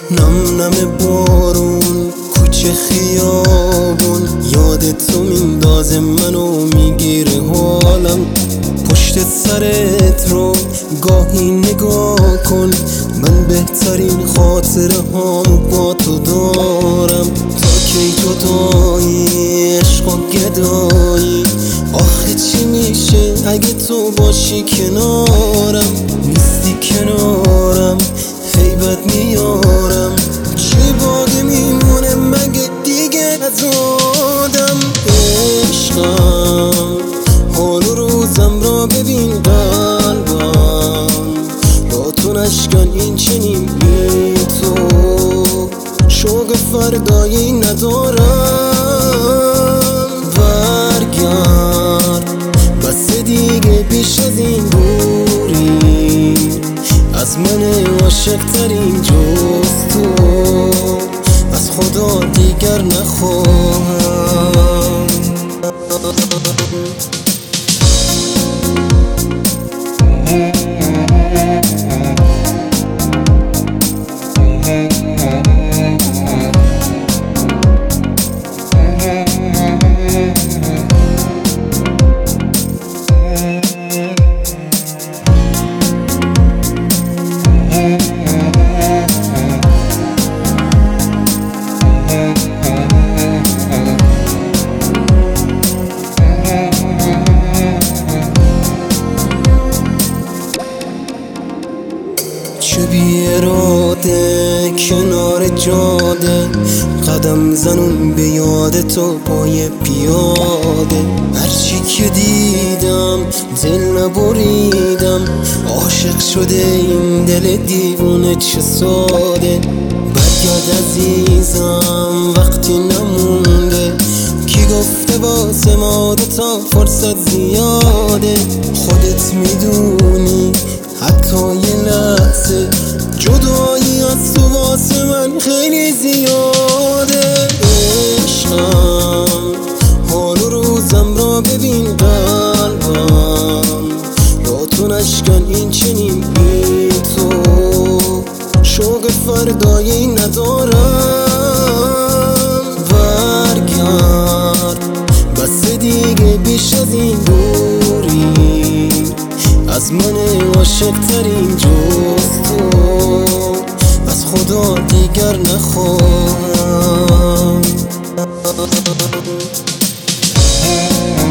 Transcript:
نم نم بارون کوچه خیابون، یاد تو میندازه منو میگیره حالم. پشت سرت رو گاهی نگاه کن، من بهترین خاطره هامو با تو دارم. تا کی جدایی عشق و گدایی، آخه چی میشه اگه تو باشی کنارم؟ نیستی کنارم غیبت میارم، چی باقی میمونه مگه دیگه از آدم؟ عشقم حال و روزم را ببین، قلبم با تو نشکن این چنین بی تو شوق فردایی ندارم. برگرد بس دیگه بیش از این دوری، از من عاشق ترین جز تو از خدا دیگر نخواهم. چه بی اراده کنار جاده، قدم زنون به یاد تو پای پیاده. هرچی که دیدم دل نبریدم، عاشق شده این دل دیوونه چه ساده. برگرد عزیزم وقتی نمونده، کی گفته واسه ما دوتا فرصت زیاده؟ خودت میدونی حتی یه لحظه جدایی از تو واسه من خیلی زیاده. عشقم حال و روزم را ببین، قلبم با تو نشکن این چنین بی تو شوق فردایی ندارم. برگرد بس دیگه بیش از این دوری، از من عاشق ترین جز تو از خدا دیگر نخواهم.